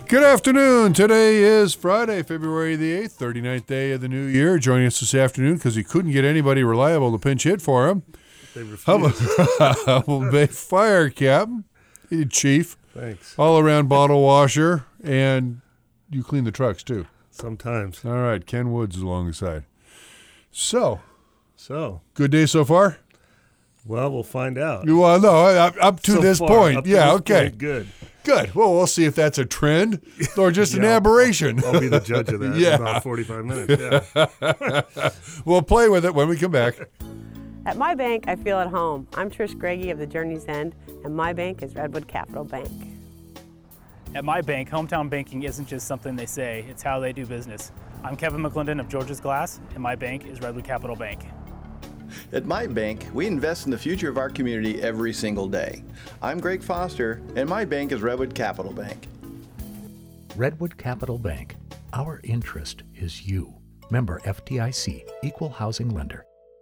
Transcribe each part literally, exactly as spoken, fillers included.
Good afternoon. Today is Friday, February the eighth, thirty-ninth day of the new year. Joining us this afternoon because he couldn't get anybody reliable to pinch hit for him. They refused. Humboldt Bay Fire Captain, Chief. Thanks. All around bottle washer, and you clean the trucks too. Sometimes. All right, Ken Woods is along the side. So, So, good day so far? well, we'll find out. Well, no, up, up to So this far, point. up to yeah, this okay. point, good. Good. Well, we'll see if that's a trend or just an Yeah, I'll- aberration. I'll be the judge of that Yeah. in about forty-five minutes. Yeah. We'll play with it when we come back. At my bank, I feel at home. I'm Trish Greggy of the Journey's End, and my bank is Redwood Capital Bank. At my bank, hometown banking isn't just something they say, it's how they do business. I'm Kevin McClendon of George's Glass, and my bank is Redwood Capital Bank. At my bank, we invest in the future of our community every single day. I'm Greg Foster, and my bank is Redwood Capital Bank. Redwood Capital Bank. Our interest is you. Member F D I C, Equal Housing Lender.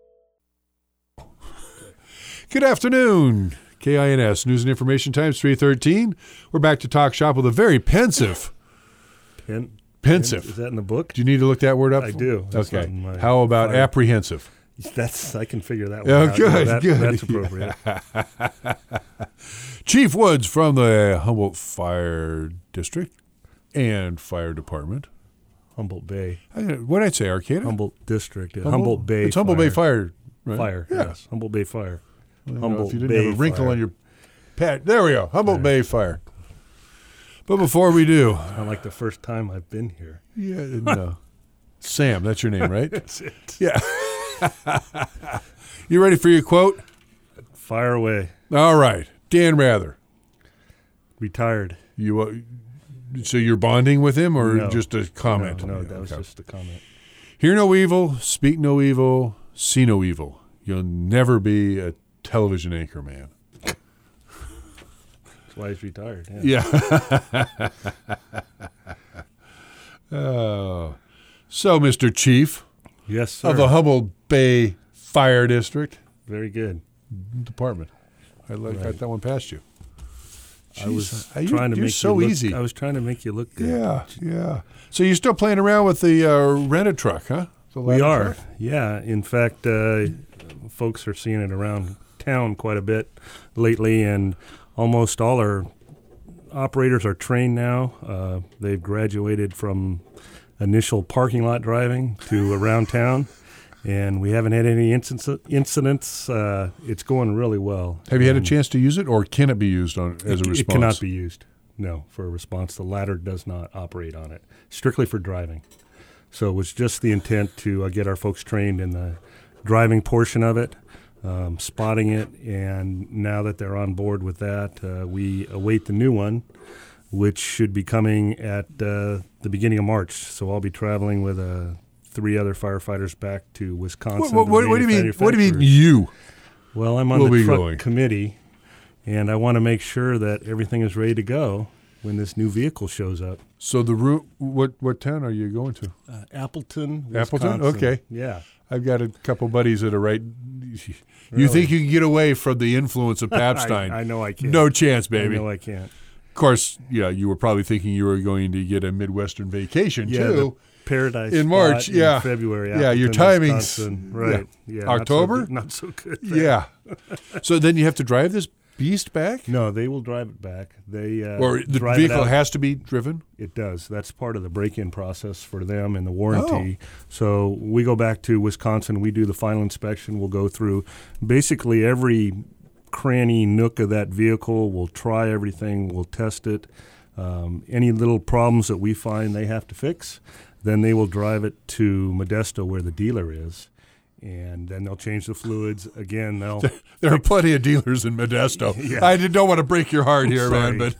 Good afternoon. K I N S News and Information Times three thirteen. We're back to talk shop with a very pensive. Pen, Pensive. Is that in the book? Do you need to look that word up? I do. That's Okay. not in my How about file. apprehensive? That's I can figure that one Oh, out. good, Yeah, that- good. That's appropriate. Chief Woods from the Humboldt Fire District and Fire Department. Humboldt Bay. What did I say, Arcata? Humboldt District. Humboldt, Humboldt Bay. It's Humboldt Bay Fire. Right? Fire. Yeah. Yes. Humboldt Bay Fire. I don't know Humboldt if you didn't Bay have a wrinkle Fire. on your pad. There we go. Humboldt There. Bay Fire. But before we do, Not like the first time I've been here. yeah, no. Sam, that's your name, right? That's it. Yeah. You ready for your quote? Fire away. All right. Dan Rather. Retired. You uh, so you're bonding with him or No. just a comment? No, no on it? that was Okay. just a comment. Hear no evil, speak no evil, see no evil. You'll never be a television anchor man. That's why he's retired. Yeah. Yeah. Oh. So, Mister Chief Yes, sir. of the Humboldt Bay Fire District Very good. Department. I like got Right. that one past you. I was Jeez, you- trying to you're make so you look, easy. I was trying to make you look good. Yeah, yeah. So you're still playing around with the uh, rented truck, huh? The We ladder are. truck? Yeah. In fact, uh, folks are seeing it around town quite a bit lately, and almost all our operators are trained now. Uh, they've graduated from initial parking lot driving to around town, and we haven't had any incidents. incidents. Uh, it's going really well. Have you had a And chance to use it, or can it be used on as a it, response? It cannot be used. No, for a response. The ladder does not operate on it. Strictly for driving. So it was just the intent to uh, get our folks trained in the driving portion of it, um, spotting it, and now that they're on board with that, uh, we await the new one, which should be coming at uh, the beginning of March. So I'll be traveling with uh, three other firefighters back to Wisconsin. What, what, to what do you mean? What do you mean manufacturers. you? Well, I'm on We'll the be truck going. committee, and I want to make sure that everything is ready to go when this new vehicle shows up. So the route. What what town are you going to? Uh, Appleton, Appleton? Wisconsin. Okay. Yeah. I've got a couple buddies that are right. You Really? think you can get away from the influence of Papstein? I, I know I can't. No chance, baby. I know I can't. Of course, yeah, you were probably thinking you were going to get a Midwestern vacation Yeah, too. the Paradise In spot March, in yeah. February. Yeah, your Appleton, timing's- Wisconsin. Right. Yeah. not so October? good- Not so good. there. Yeah. So then you have to drive this beast back, No, they will drive it back. They uh, or the drive it vehicle out. has to be driven. It does. That's part of the break-in process for them and the warranty. So we go back to Wisconsin. We do the final inspection. We'll go through basically every cranny nook of that vehicle. We'll try everything. We'll test it. Um, any little problems that we find they have to fix, then they will drive it to Modesto where the dealer is. And then they'll change the fluids. Again, they'll There are plenty of dealers in Modesto. Yeah. I did- don't want to break your heart here, man, Sorry.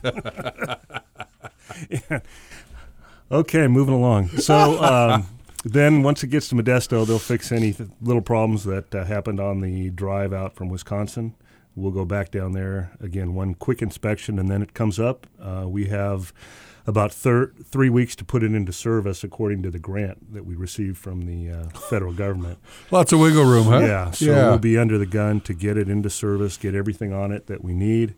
but Okay, moving along. So um, then once it gets to Modesto, they'll fix any th- little problems that uh, happened on the drive out from Wisconsin. We'll go back down there, again, one quick inspection, and then it comes up. Uh, we have about thir- three weeks to put it into service according to the grant that we received from the uh, federal government. lots of wiggle room, huh? Yeah, so yeah. we'll be under the gun to get it into service, get everything on it that we need.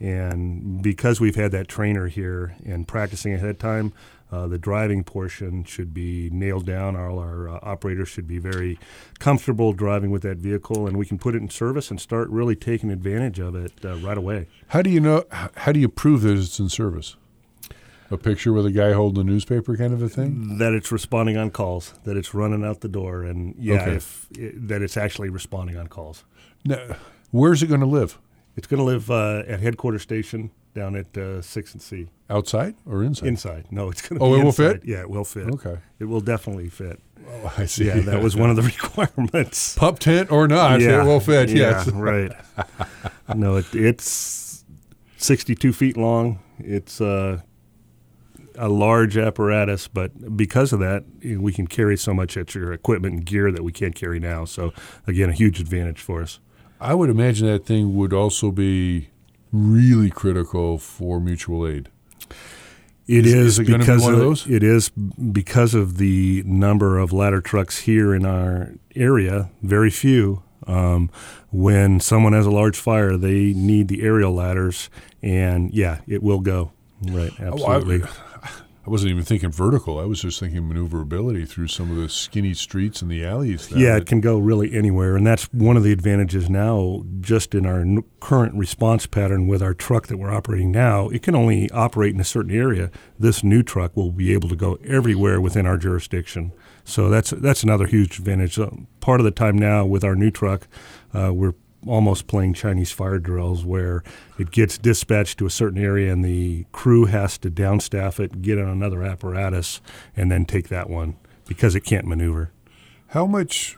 And because we've had that trainer here and practicing ahead of time, uh, the driving portion should be nailed down. All our uh, operators should be very comfortable driving with that vehicle, and we can put it in service and start really taking advantage of it uh, right away. How do you know? How do you prove that it's in service? A picture with a guy holding a newspaper, kind of a thing. That it's responding on calls. That it's running out the door, and yeah, Okay. if it, that it's actually responding on calls. Now, where's it going to live? It's going to live uh, at headquarters station down at uh, sixth and C. Outside or inside? Inside. No, it's going to Oh, be it will inside. fit? Yeah, it will fit. Okay. It will definitely fit. Oh, I see. Yeah, that was one of the requirements. Pup tent or not, yeah, it will fit. Yeah, Yes. right. No, it, it's sixty-two feet long. It's uh, a large apparatus, but because of that, you know, we can carry so much extra equipment and gear that we can't carry now. So, again, a huge advantage for us. I would imagine that thing would also be really critical for mutual aid. It Is- is, is it gonna be because one of of- those? It is because of the number of ladder trucks here in our area. Very few. Um, when someone has a large fire, they need the aerial ladders, and yeah, it will go. Right, absolutely. Oh, I, I wasn't even thinking vertical. I was just thinking maneuverability through some of the skinny streets and the alleys. now. Yeah, it can go really anywhere, and that's one of the advantages now. Just in our n- current response pattern with our truck that we're operating now, it can only operate in a certain area. This new truck will be able to go everywhere within our jurisdiction. So that's that's another huge advantage. Uh, part of the time now with our new truck, uh, we're almost playing Chinese fire drills where it gets dispatched to a certain area and the crew has to downstaff it, get on another apparatus, and then take that one because it can't maneuver. How much,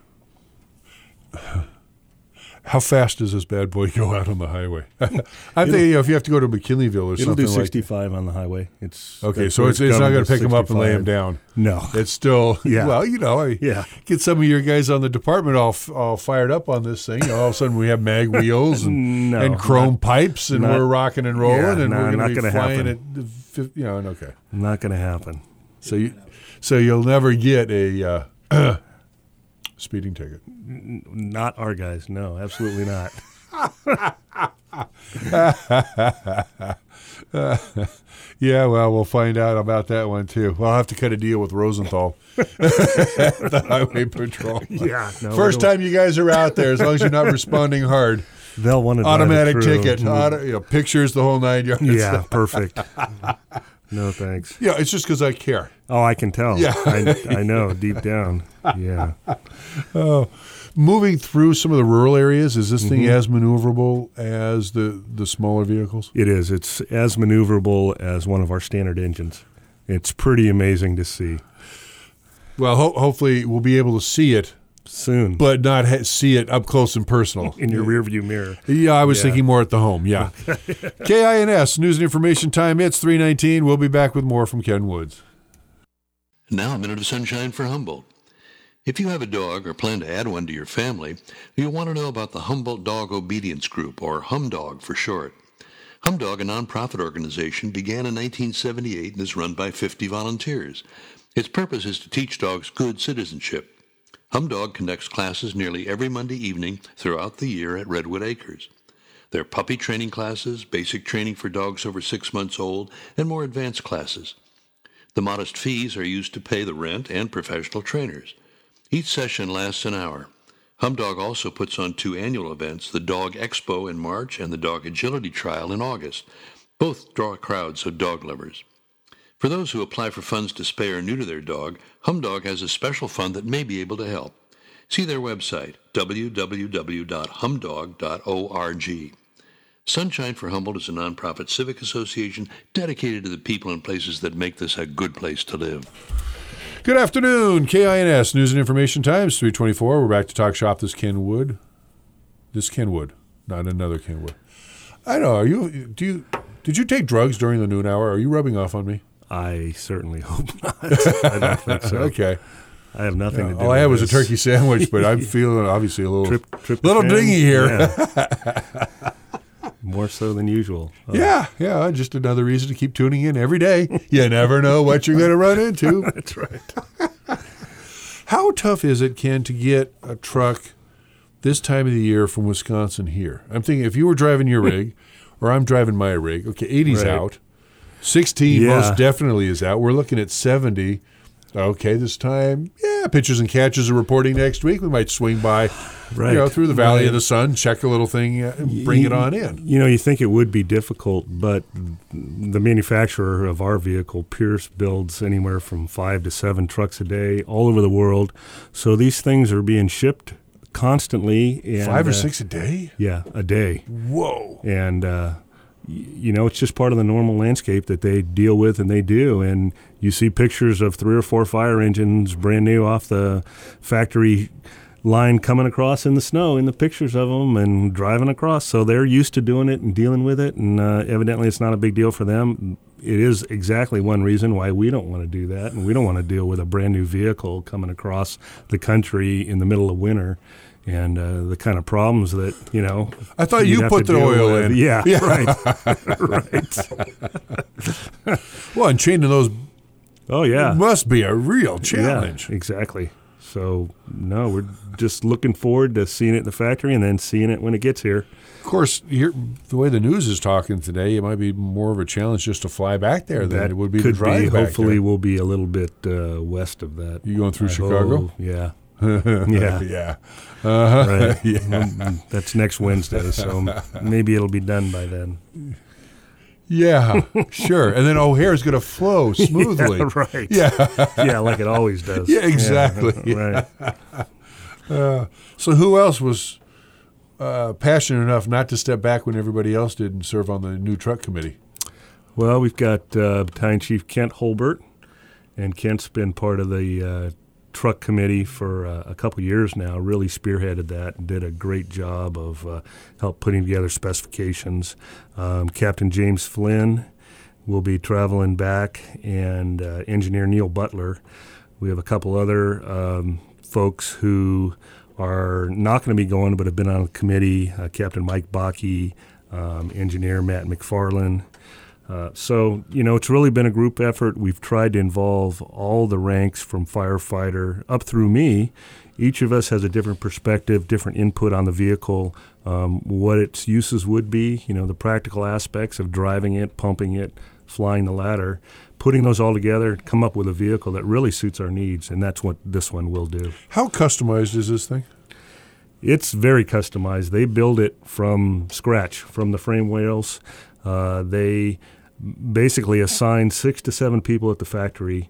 how fast does this bad boy go out on the highway? I think you know, if you have to go to McKinleyville or It'll something do like sixty-five on the highway. It's Okay, that's so where it's, it's not governed going to is pick him up and lay him sixty-five. down. No. It's still, Yeah. well, you know, I Yeah. get some of your guys on the department all, f- all fired up on this thing. You know, all of a sudden we have mag wheels and, No, and chrome not- pipes and not- we're rocking and rolling Yeah, and no, we're not going to be gonna flying happen. at, the fif- you know, and okay. Not going to happen. So, you, so you'll never get a uh, speeding ticket. Not our guys. No, absolutely not. Yeah, well, we'll find out about that one too. We'll have to cut a deal with Rosenthal, the highway patrol. Yeah. No, First they'll- time you guys are out there, as long as you're not responding hard, They'll want to drive it automatic through. ticket, Mm. auto, you know, pictures, the whole nine yards. Yeah, perfect. No, thanks. Yeah, it's just because I care. Oh, I can tell. Yeah. I, I know deep down. Yeah. Moving through some of the rural areas, is this Mm-hmm. thing as maneuverable as the, the smaller vehicles? It is. It's as maneuverable as one of our standard engines. It's pretty amazing to see. Well, ho- hopefully we'll be able to see it, Soon. but not ha- see it up close and personal. in your rearview mirror. Yeah, I was Yeah. thinking more at the home. Yeah. K I N S, News and Information Time. It's three nineteen. We'll be back with more from Ken Woods. Now a minute of sunshine for Humboldt. If you have a dog or plan to add one to your family, you'll want to know about the Humboldt Dog Obedience Group, or HumDog for short. HumDog, a nonprofit organization, began in nineteen seventy-eight and is run by fifty volunteers. Its purpose is to teach dogs good citizenship. HumDog conducts classes nearly every Monday evening throughout the year at Redwood Acres. There are puppy training classes, basic training for dogs over six months old, and more advanced classes. The modest fees are used to pay the rent and professional trainers. Each session lasts an hour. HumDog also puts on two annual events, the Dog Expo in March and the Dog Agility Trial in August. Both draw crowds of dog lovers. For those who apply for funds to spay or neuter their dog, HumDog has a special fund that may be able to help. See their website, w w w dot humdog dot org. Sunshine for Humboldt is a nonprofit civic association dedicated to the people and places that make this a good place to live. Good afternoon, K I N S, News and Information Times, three twenty-four. We're back to talk shop. This Ken Wood. This Ken Wood, not another Ken Wood. I don't know. Are you, do you, did you take drugs during the noon hour? Are you rubbing off on me? I certainly hope not. I don't think so. Okay. I have nothing to do All with I had was a this. turkey sandwich, but I'm feeling obviously a little, Trip, trip little fan? dingy here. Yeah. More so than usual. Oh, Yeah, yeah, just another reason to keep tuning in every day. You never know what you're going to run into. That's right. How tough is it, Ken, to get a truck this time of the year from Wisconsin here? I'm thinking if you were driving your rig, or I'm driving my rig. Okay, eighty's Right. out. sixteen Yeah. most definitely is out. We're looking at seventy. Okay, this time, yeah, pitchers and catches are reporting next week. We might swing by, Right. you know, through the Valley Right. of the Sun, check a little thing, uh, and bring it on in. You know, you think it would be difficult, but the manufacturer of our vehicle, Pierce, builds anywhere from five to seven trucks a day all over the world. So these things are being shipped constantly. And, Five or uh, six a day? Yeah, a day. Whoa. And, uh, y- you know, it's just part of the normal landscape that they deal with, and they do. And you see pictures of three or four fire engines brand new off the factory line coming across in the snow in the pictures of them and driving across. So they're used to doing it and dealing with it, and uh, evidently it's not a big deal for them. It is exactly one reason why we don't want to do that, and we don't want to deal with a brand new vehicle coming across the country in the middle of winter. And uh, the kind of problems that, you know. I thought you'd you have put to the deal oil with. in. Yeah, Yeah. right. Well, and chaining those Oh, yeah. must be a real challenge. Yeah, exactly. So, no, we're just looking forward to seeing it in the factory and then seeing it when it gets here. Of course, here, the way the news is talking today, it might be more of a challenge just to fly back there than That it would be could to drive be. back Hopefully, there. we'll be a little bit uh, west of that. You going through I Chicago? hope. Yeah. yeah. Yeah. Uh-huh. Right. Yeah. Mm, That's next Wednesday, so maybe it'll be done by then. Yeah, sure. And then O'Hare's going to flow smoothly. Yeah, right. Yeah. Yeah, like it always does. Yeah, exactly. Yeah, right. Uh, so who else was uh, passionate enough not to step back when everybody else did and serve on the new truck committee? Well, we've got uh, Battalion Chief Kent Holbert, and Kent's been part of the uh, truck committee for uh, a couple years now, really spearheaded that and did a great job of uh, help putting together specifications. Um, Captain James Flynn will be traveling back, and uh, Engineer Neil Butler. We have a couple other um, folks who are not going to be going but have been on the committee, uh, Captain Mike Bakke, um, Engineer Matt McFarland. Uh, so, you know, it's really been a group effort. We've tried to involve all the ranks from firefighter up through me. Each of us has a different perspective, different input on the vehicle, um, what its uses would be, you know, the practical aspects of driving it, pumping it, flying the ladder, putting those all together, come up with a vehicle that really suits our needs, and that's what this one will do. How customized is this thing? It's very customized. They build it from scratch, from the frame rails. Uh, they basically assign six to seven people at the factory,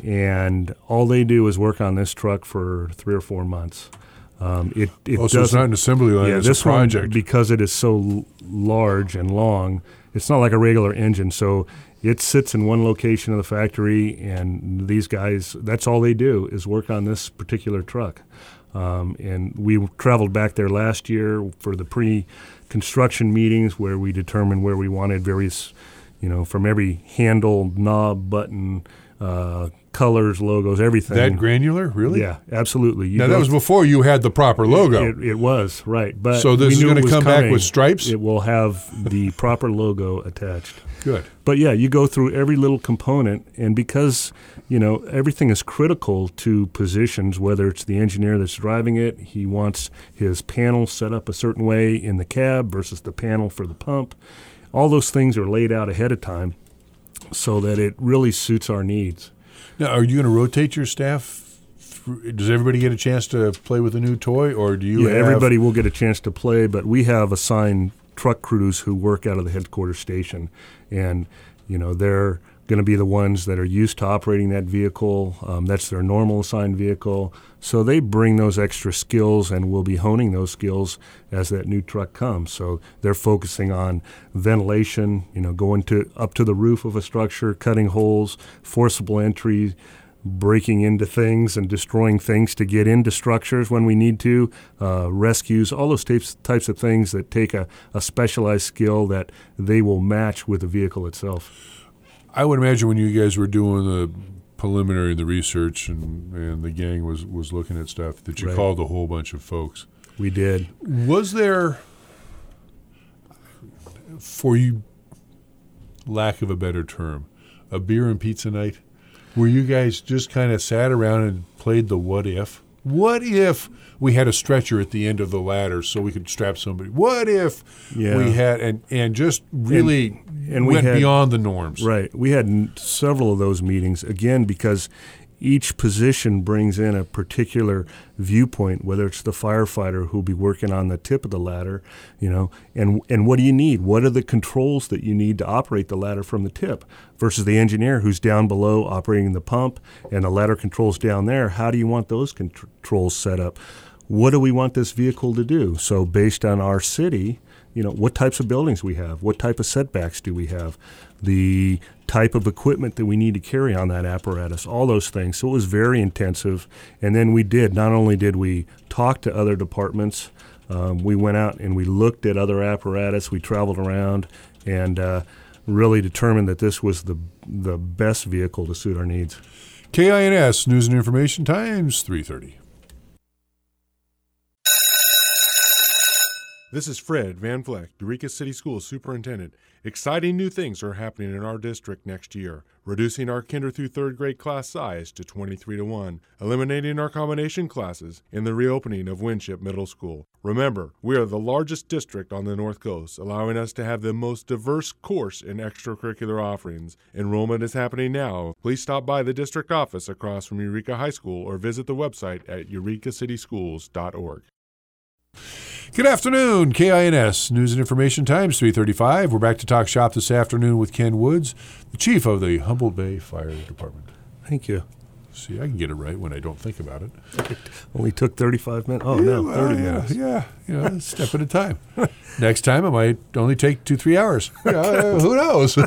and all they do is work on this truck for three or four months. Um, it it Oh, so it's doesn't. not an assembly line, yeah, it's this a project. one, because it is so l- large and long, it's not like a regular engine. So it sits in one location of the factory, and these guys, that's all they do is work on this particular truck. Um, and we traveled back there last year for the pre-construction meetings where we determined where we wanted various, you know, from every handle, knob, button, uh, colors, logos, everything. That granular, really? Yeah, absolutely. You Now, go that was before you had the proper logo. It, it was, right. But So this we is knew gonna it was come back coming. with stripes? It will have the proper logo attached. Good. But yeah, you go through every little component, and because, you know, everything is critical to positions, whether it's the engineer that's driving it, he wants his panel set up a certain way in the cab versus the panel for the pump. All those things are laid out ahead of time so that it really suits our needs. Now, are you going to rotate your staff? Through, does everybody get a chance to play with a new toy, or do you Yeah, have... everybody will get a chance to play, but we have assigned truck crews who work out of the headquarters station, and you know they're going to be the ones that are used to operating that vehicle. Um, that's their normal assigned vehicle, so they bring those extra skills, and we'll be honing those skills as that new truck comes. So they're focusing on ventilation, you know, going to up to the roof of a structure, cutting holes, forcible entry, breaking into things and destroying things to get into structures when we need to, uh, rescues, all those types, types of things that take a, a specialized skill that they will match with the vehicle itself. I would imagine when you guys were doing the preliminary, the research, and, and the gang was, was looking at stuff, that you Right. called a whole bunch of folks. We did. Was there, for you, lack of a better term, a beer and pizza night? Where you guys just kind of sat around and played the what if? What if we had a stretcher at the end of the ladder so we could strap somebody? What if Yeah. we had and and just really And- and we went had- beyond the norms? Right. We had n- several of those meetings, again, because each position brings in a particular viewpoint, whether it's the firefighter who'll be working on the tip of the ladder, you know, and and what do you need? What are the controls that you need to operate the ladder from the tip versus the engineer who's down below operating the pump and the ladder controls down there? How do you want those contr- controls set up? What do we want this vehicle to do? So based on our city, you know, what types of buildings we have, what type of setbacks do we have, the type of equipment that we need to carry on that apparatus, all those things. So it was very intensive. And then we did, not only did we talk to other departments, um, we went out and we looked at other apparatus, we traveled around and uh, really determined that this was the the best vehicle to suit our needs. K I N S News and Information Times three thirty. This is Fred Van Vleck, Eureka City Schools Superintendent. Exciting new things are happening in our district next year, reducing our kinder through third grade class size to twenty-three to one, eliminating our combination classes, and the reopening of Winship Middle School. Remember, we are the largest district on the North Coast, allowing us to have the most diverse course and extracurricular offerings. Enrollment is happening now. Please stop by the district office across from Eureka High School or visit the website at eureka city schools dot org. Good afternoon, K I N S News and Information Times three thirty-five. We're back to talk shop this afternoon with Ken Woods, the chief of the Humboldt Bay Fire Department. Thank you. See, I can get it right when I don't think about it. Only took thirty-five minutes. Oh, yeah, no, well, thirty yeah, minutes. Yeah, you know, a step at a time. Next time, it might only take two, three hours. You know, uh, who knows?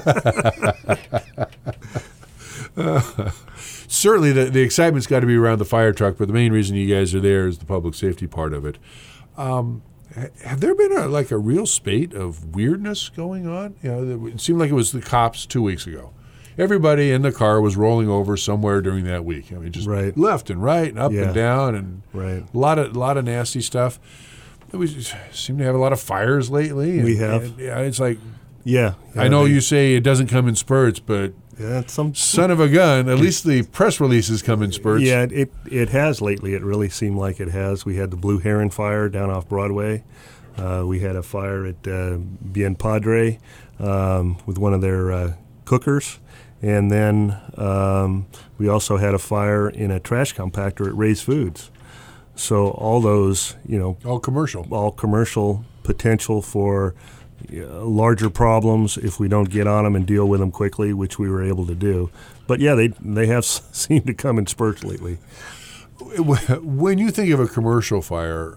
uh, certainly, the, the excitement's got to be around the fire truck, but the main reason you guys are there is the public safety part of it. Um, have there been a, like a real spate of weirdness going on? You know, it seemed like it was the cops two weeks ago. Everybody in the car was rolling over somewhere during that week. I mean, just right. left and right and up Yeah. and down, and right. a lot of lot of nasty stuff. We just seem to have a lot of fires lately. And, we have. And, yeah, it's like, yeah. I know they, you say it doesn't come in spurts, but yeah, some son of a gun, at least the press releases come in spurts. Yeah, it it has lately. It really seemed like it has. We had the Blue Heron fire down off Broadway. Uh, we had a fire at uh, Bien Padre um, with one of their uh, cookers. And then um, we also had a fire in a trash compactor at Ray's Foods. So all those, you know. All commercial. All commercial potential for uh, larger problems if we don't get on them and deal with them quickly, which we were able to do. But, yeah, they they have seemed to come in spurts lately. When you think of a commercial fire,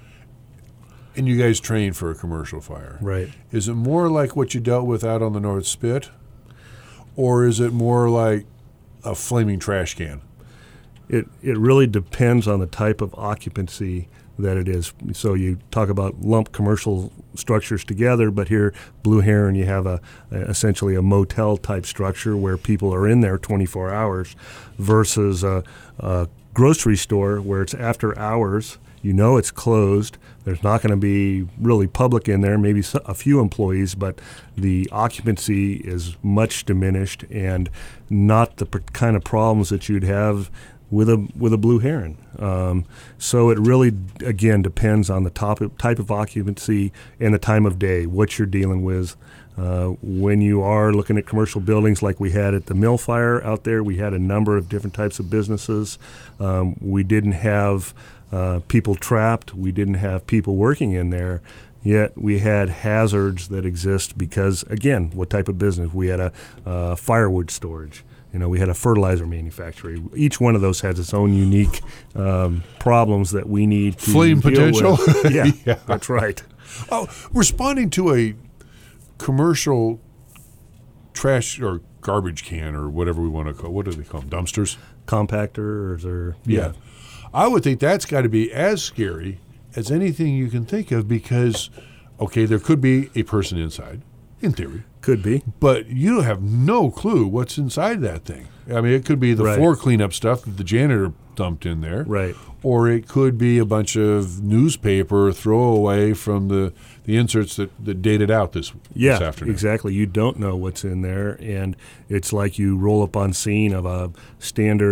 and you guys train for a commercial fire, right? Is it more like what you dealt with out on the North Spit, or is it more like a flaming trash can? It it really depends on the type of occupancy that it is. So you talk about lump commercial structures together, but here, Blue Heron, you have a, a essentially a motel type structure where people are in there twenty-four hours, versus a, a grocery store where it's after hours. You know it's closed. There's not going to be really public in there, maybe a few employees, but the occupancy is much diminished and not the kind of problems that you'd have with a with a Blue Heron. Um, so it really, again, depends on the top, type of occupancy and the time of day, what you're dealing with. Uh, when you are looking at commercial buildings like we had at the mill fire out there, we had a number of different types of businesses. Um, we didn't have Uh, people trapped. We didn't have people working in there, yet we had hazards that exist because, again, what type of business? We had a uh, firewood storage. You know, we had a fertilizer manufacturer. Each one of those has its own unique um, problems that we need to Flame deal potential? with. Yeah, yeah, that's right. Oh, responding to a commercial trash or garbage can or whatever we want to call, what do they call them? Dumpsters? Compactors or yeah. yeah. I would think that's got to be as scary as anything you can think of because, okay, there could be a person inside, in theory. Could be. But you have no clue what's inside that thing. I mean, it could be the Right. floor cleanup stuff that the janitor dumped in there. Right. Or it could be a bunch of newspaper throwaway from the, the inserts that, that dated out this, yeah, this afternoon. Exactly. You don't know what's in there, and it's like you roll up on scene of a standard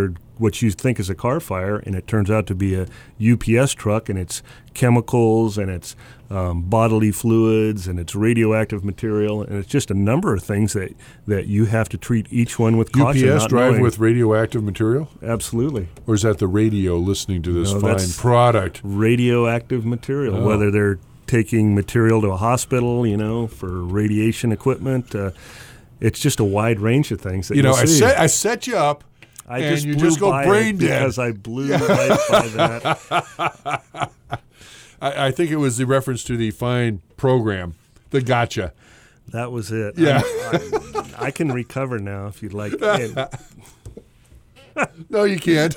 what you think is a car fire, and it turns out to be a U P S truck, and it's chemicals, and it's um, bodily fluids, and it's radioactive material, and it's just a number of things that, that you have to treat each one with caution. U P S not drive knowing. with radioactive material? Absolutely. Or is that the radio listening to this No, fine that's product? Radioactive material, Oh. whether they're taking material to a hospital, you know, for radiation equipment. Uh, it's just a wide range of things that You know, you'll I see. set, I set you up, I and just you blew just go by brain it dead. because I blew right by that. I, I think it was the reference to the fine program, the gotcha. That was it. Yeah. I, I can recover now if you'd like. And No, you can't.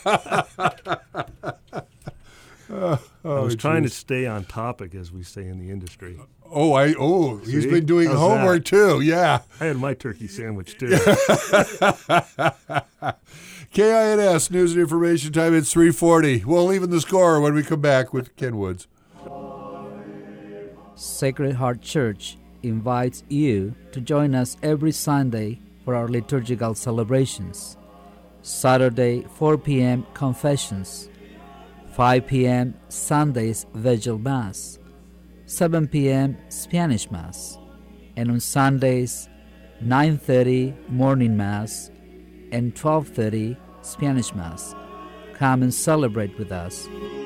I was oh, trying to geez. stay on topic, as we say in the industry. Oh, I oh, he's See? been doing How's homework that? too. Yeah. I had my turkey sandwich too. K I N S News and Information Time. It's three forty. We'll even the score when we come back with Ken Woods. Sacred Heart Church invites you to join us every Sunday for our liturgical celebrations. Saturday, four p.m. Confessions. five p.m. Sundays Vigil Mass. seven p.m. Spanish Mass. And on Sundays, nine thirty Morning Mass and twelve thirty Spanish Mass. Come and celebrate with us.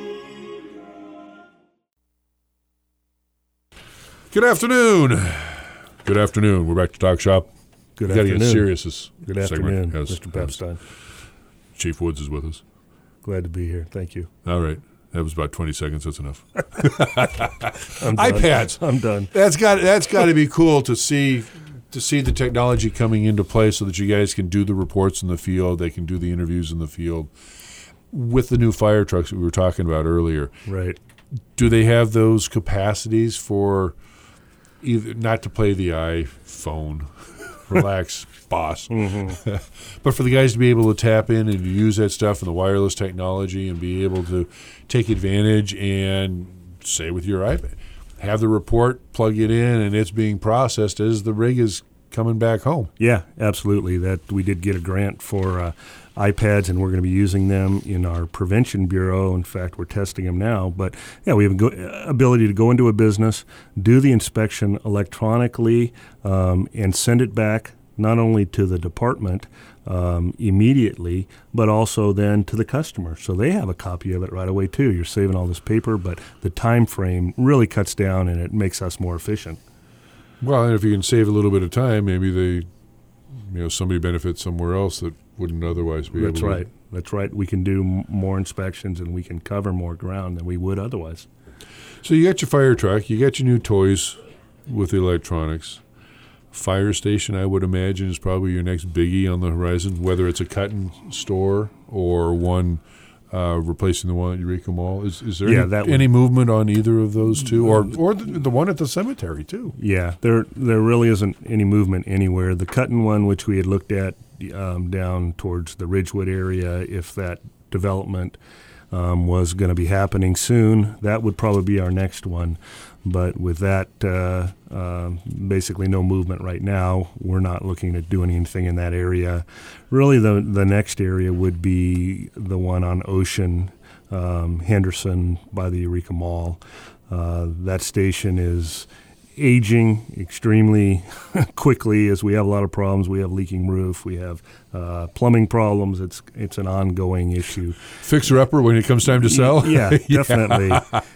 Good afternoon. Good afternoon. We're back to Talk Shop. Good We gotta afternoon. get serious this Good segment. afternoon, Yes, Mister yes. Pepstein. Chief Woods is with us. Glad to be here. Thank you. All right. That was about twenty seconds. That's enough. I'm done. iPads. I'm done. That's got that's got to be cool to see to see the technology coming into play so that you guys can do the reports in the field. They can do the interviews in the field. With the new fire trucks that we were talking about earlier, Right. do they have those capacities for either not to play the iPhone? Relax, boss. Mm-hmm. But for the guys to be able to tap in and use that stuff and the wireless technology and be able to take advantage and say with your iPad, have the report, plug it in, and it's being processed as the rig is coming back home. Yeah, absolutely. That we did get a grant for uh, iPads, and we're going to be using them in our prevention bureau. In fact, we're testing them now. But yeah, we have a go- ability to go into a business, do the inspection electronically, um, and send it back not only to the department um, immediately, but also then to the customer. So they have a copy of it right away too. You're saving all this paper, but the time frame really cuts down, and it makes us more efficient. Well, and if you can save a little bit of time, maybe they, you know, somebody benefits somewhere else that wouldn't otherwise be That's able right. to. That's right. We can do m- more inspections, and we can cover more ground than we would otherwise. So you got your fire truck, you got your new toys with the electronics. Fire station, I would imagine, is probably your next biggie on the horizon, whether it's a cut-and store or one uh, replacing the one at Eureka Mall. Is, is there Yeah, any, that would- any movement on either of those two, or or the, the one at the cemetery too? Yeah, there there really isn't any movement anywhere. The Cutton one, which we had looked at um, down towards the Ridgewood area, if that development um, was going to be happening soon, that would probably be our next one. But with that, uh, uh, basically no movement right now. We're not looking at doing anything in that area. Really, the the next area would be the one on Ocean, um, Henderson by the Eureka Mall. Uh, that station is aging extremely quickly as we have a lot of problems. We have leaking roof. We have uh, plumbing problems. It's it's an ongoing issue. Fixer-upper when it comes time to sell? Yeah, definitely.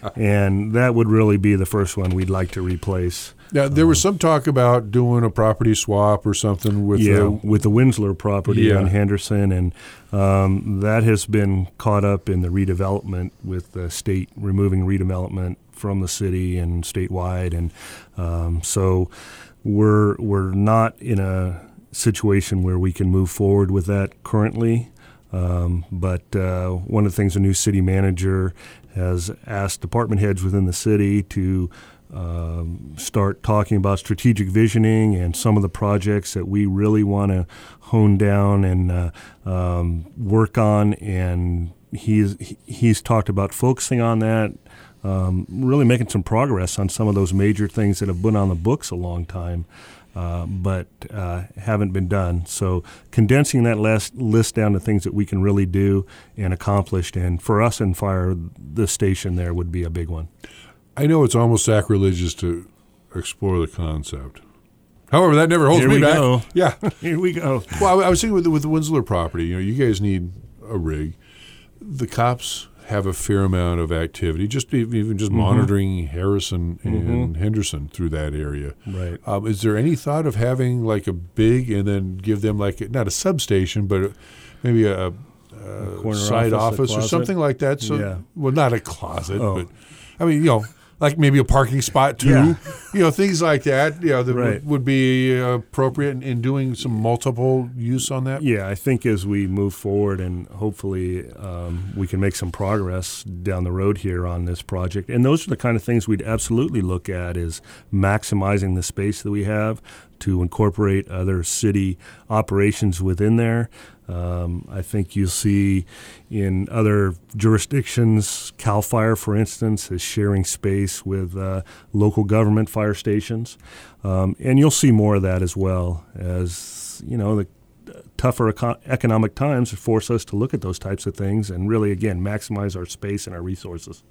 And that would really be the first one we'd like to replace. Now, there was some talk about doing a property swap or something with yeah, the... with the Winsler property Yeah. on Henderson, and um, that has been caught up in the redevelopment with the state removing redevelopment from the city and statewide, and um, so we're we're not in a situation where we can move forward with that currently. Um, but uh, one of the things the new city manager has asked department heads within the city to um, start talking about strategic visioning and some of the projects that we really want to hone down and uh, um, work on. And he's he's talked about focusing on that, um, really making some progress on some of those major things that have been on the books a long time. uh, but uh, haven't been done. So condensing that list, list down to things that we can really do and accomplish, and for us in fire, the station there would be a big one. I know it's almost sacrilegious to explore the concept. However, that never holds Here me we back. go. Yeah. Here we go. Well, I was thinking with the, with the Winslow property, you know, you guys need a rig. The cops have a fair amount of activity, just even just mm-hmm. monitoring Harrison and mm-hmm. Henderson through that area. Right. Um, is there any thought of having like a big and then give them like a, not a substation, but a, maybe a, a, a side office, office or something like that? So, yeah. Well, not a closet, oh. but I mean, you know. Like maybe a parking spot too, yeah. you know, things like that. You know, that right. would, would be uh, appropriate in, in doing some multiple use on that. Yeah, I think as we move forward and hopefully um, we can make some progress down the road here on this project, and those are the kind of things we'd absolutely look at is maximizing the space that we have to incorporate other city operations within there. Um, I think you'll see in other jurisdictions, CAL FIRE, for instance, is sharing space with uh, local government fire stations. Um, and you'll see more of that as well as, you know, the tougher eco- economic times force us to look at those types of things and really, again, maximize our space and our resources.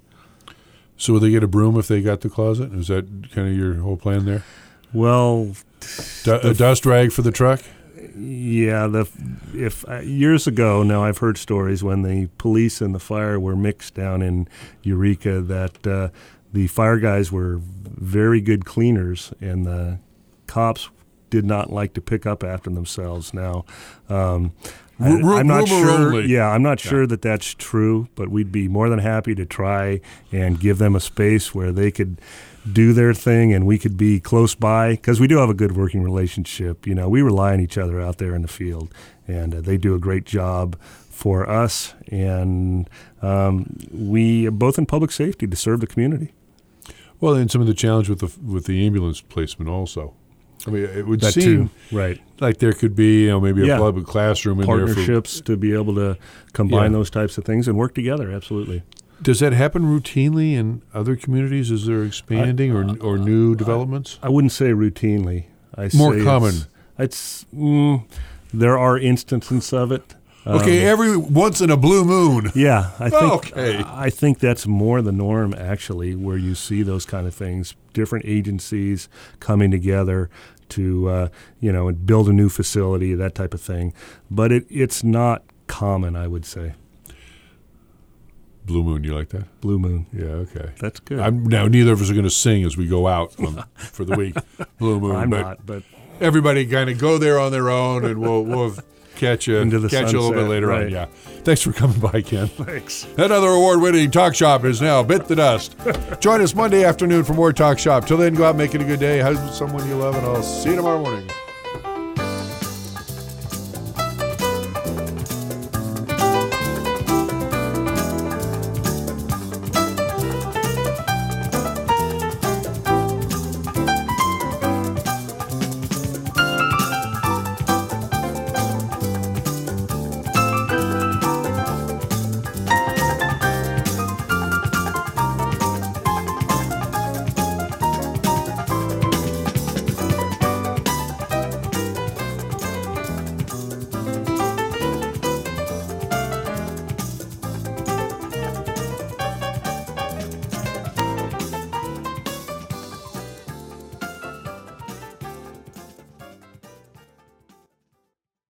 So will they get a broom if they got the closet? Is that kind of your whole plan there? Well, D- a dust rag for the truck? Yeah, the if uh, years ago now I've heard stories when the police and the fire were mixed down in Eureka that uh, the fire guys were very good cleaners and the cops did not like to pick up after themselves. Now, um, I, R- I'm not rumor sure. only. Yeah, I'm not Yeah. sure that that's true, but we'd be more than happy to try and give them a space where they could do their thing and we could be close by, because we do have a good working relationship. You know, we rely on each other out there in the field, and uh, they do a great job for us, and um, we are both in public safety to serve the community. Well, and some of the challenge with the with the ambulance placement also. I mean, it would That seem too. Right. like there could be, you know, maybe a Yeah. public classroom in there for Partnerships to be able to combine Yeah. those types of things and work together, absolutely. Does that happen routinely in other communities? Is there expanding or or new developments? I wouldn't say routinely. I More say common. It's, it's mm, there are instances of it. Okay, Um, every once in a blue moon. Yeah, I think Okay. I think that's more the norm actually, where you see those kind of things, different agencies coming together to uh, you know build a new facility, that type of thing. But it it's not common, I would say. Blue moon, you like that? Blue moon. Yeah, okay. That's good. I'm, now, neither of us are going to sing as we go out um, for the week. Blue moon. I'm but not, but everybody kind of go there on their own, and we'll we'll catch you Into the catch you a little bit sunset, later on. right. Yeah. Thanks for coming by, Ken. thanks. Another award-winning talk shop is now bit the dust. Join us Monday afternoon for more talk shop. Till then, go out making a good day. Have someone you love, and I'll see you tomorrow morning.